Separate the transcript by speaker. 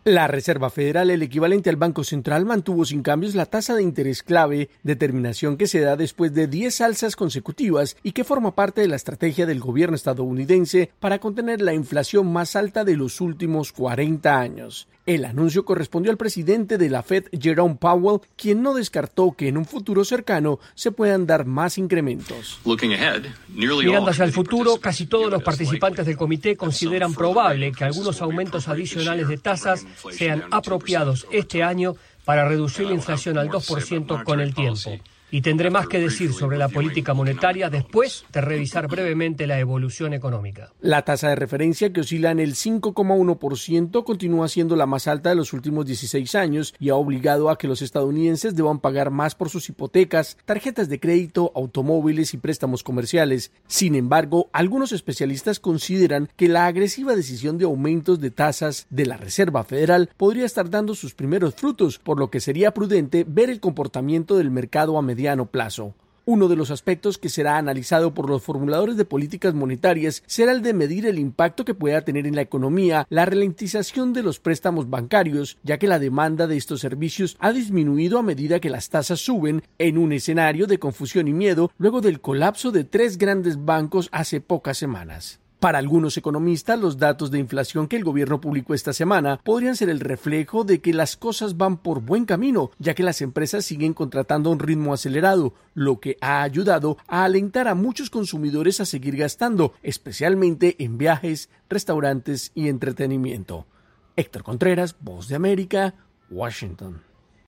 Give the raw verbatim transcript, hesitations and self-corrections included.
Speaker 1: La Reserva Federal, el equivalente al Banco Central, mantuvo sin cambios la tasa de interés clave, determinación que se da después de diez alzas consecutivas y que forma parte de la estrategia del gobierno estadounidense para contener la inflación más alta de los últimos cuarenta años. El anuncio correspondió al presidente de la Fed, Jerome Powell, quien no descartó que en un futuro cercano se puedan dar más incrementos.
Speaker 2: Mirando hacia el futuro, casi todos los participantes del comité consideran probable que algunos aumentos adicionales de tasas sean apropiados este año para reducir la inflación al dos por ciento con el tiempo. Y tendré más que decir sobre la política monetaria después de revisar brevemente la evolución económica.
Speaker 1: La tasa de referencia, que oscila en el cinco coma uno por ciento, continúa siendo la más alta de los últimos dieciséis años y ha obligado a que los estadounidenses deban pagar más por sus hipotecas, tarjetas de crédito, automóviles y préstamos comerciales. Sin embargo, algunos especialistas consideran que la agresiva decisión de aumentos de tasas de la Reserva Federal podría estar dando sus primeros frutos, por lo que sería prudente ver el comportamiento del mercado a mediano plazo. Uno de los aspectos que será analizado por los formuladores de políticas monetarias será el de medir el impacto que pueda tener en la economía la ralentización de los préstamos bancarios, ya que la demanda de estos servicios ha disminuido a medida que las tasas suben, en un escenario de confusión y miedo luego del colapso de tres grandes bancos hace pocas semanas. Para algunos economistas, los datos de inflación que el gobierno publicó esta semana podrían ser el reflejo de que las cosas van por buen camino, ya que las empresas siguen contratando a un ritmo acelerado, lo que ha ayudado a alentar a muchos consumidores a seguir gastando, especialmente en viajes, restaurantes y entretenimiento. Héctor Contreras, Voz de América, Washington.